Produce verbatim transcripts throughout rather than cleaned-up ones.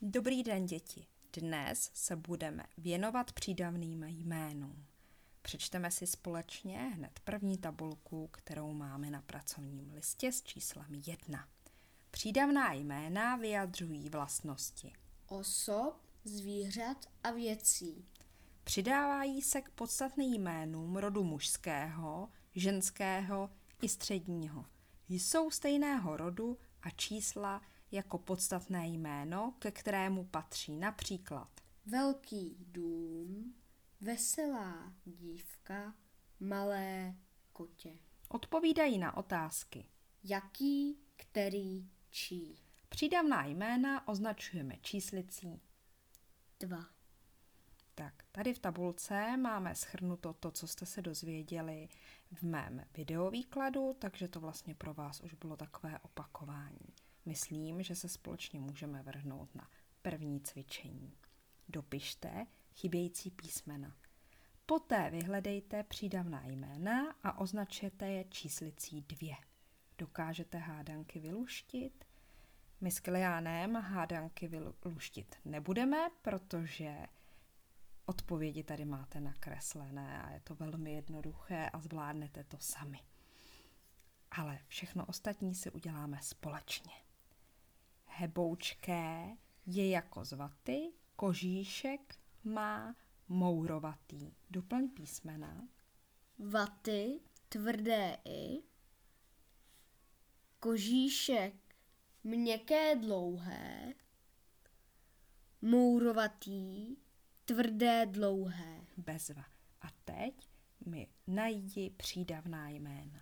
Dobrý den, děti. Dnes se budeme věnovat přídavným jménům. Přečteme si společně hned první tabulku, kterou máme na pracovním listě s číslem jedna. Přídavná jména vyjadřují vlastnosti osob, zvířat a věcí. Přidávají se k podstatným jménům rodu mužského, ženského i středního. Jsou stejného rodu a čísla jako podstatné jméno, ke kterému patří například Velký dům, veselá dívka, malé kotě. Odpovídají na otázky. Jaký, který, čí. Přídavná jména označujeme číslicí Dva. Tak, tady v tabulce máme shrnuto to, co jste se dozvěděli v mém videovýkladu, takže to vlastně pro vás už bylo takové opakování. Myslím, že se společně můžeme vrhnout na první cvičení. Dopište chybějící písmena. Poté vyhledejte přídavná jména a označete je číslicí dvě. Dokážete hádanky vyluštit? My s Kiliánem hádanky vyluštit nebudeme, protože odpovědi tady máte nakreslené a je to velmi jednoduché a zvládnete to sami. Ale všechno ostatní si uděláme společně. Heboučké je jako z vaty, kožíšek má mourovatý. Doplň písmena. Vaty, tvrdé i. Kožíšek, měkké, dlouhé. Mourovatý, tvrdé, dlouhé. Bezva. A teď mi najdi přídavná jména.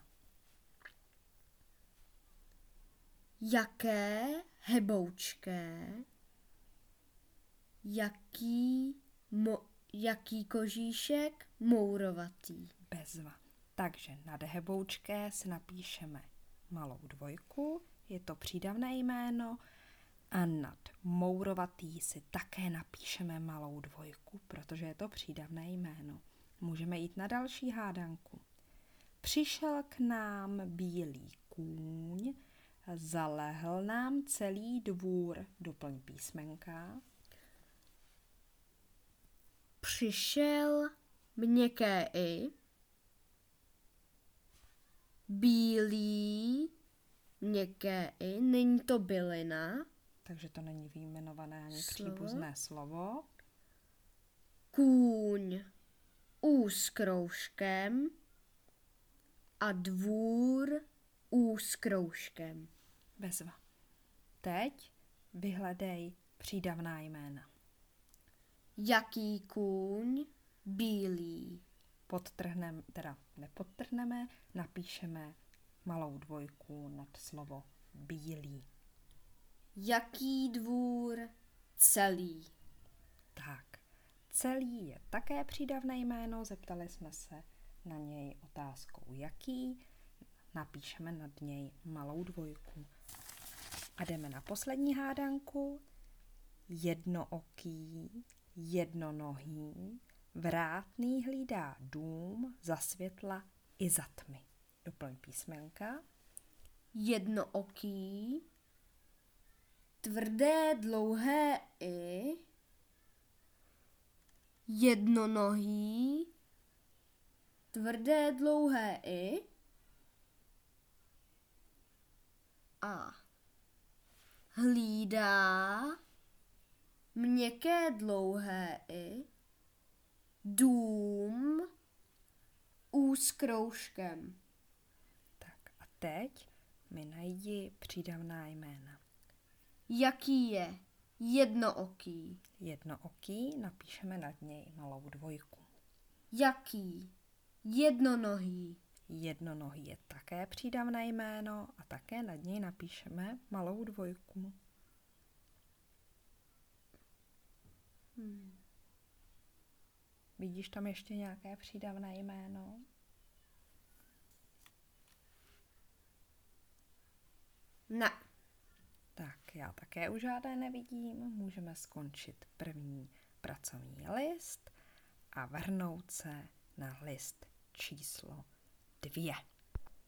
Jaké, heboučké. Jaký, mo, jaký kožíšek, mourovatý. Bezva. Takže nad heboučké si napíšeme malou dvojku, je to přídavné jméno, a nad mourovatý si také napíšeme malou dvojku, protože je to přídavné jméno. Můžeme jít na další hádanku. Přišel k nám bílý kůň, zalehl nám celý dvůr. Doplň písmenka. Přišel měkké i. Bílý, měkké i. Není to bylina. Takže to není vyjmenované ani Slovo. příbuzné slovo. Kůň ú s kroužkem a dvůr ú s kroužkem. Bezva. Teď vyhledej přídavná jména. Jaký kůň, bílý. Podtrhneme, teda nepodtrhneme, napíšeme malou dvojku nad slovo bílý. Jaký dvůr, celý. Tak, celý je také přídavné jméno, zeptali jsme se na něj otázkou jaký, napíšeme nad něj malou dvojku. A jdeme na poslední hádanku. Jednooký, jednonohý, vrátný hlídá dům za světla i za tmy. Doplň písmenka. Jednooký, tvrdé, dlouhé i, jednonohý, tvrdé, dlouhé i a hlídá, měkké, dlouhé i, dům, ú s kroužkem. Tak a teď mi najdi přídavná jména. Jaký je? Jednooký. Jednooký, napíšeme nad něj malou dvojku. Jaký? Jednonohý. Jednonohý je také přídavné jméno a také nad něj napíšeme malou dvojku. Hmm. Vidíš tam ještě nějaké přídavné jméno? Ne. Tak, já také už žádné nevidím. Můžeme skončit první pracovní list a vrhnout se na list číslo dvě.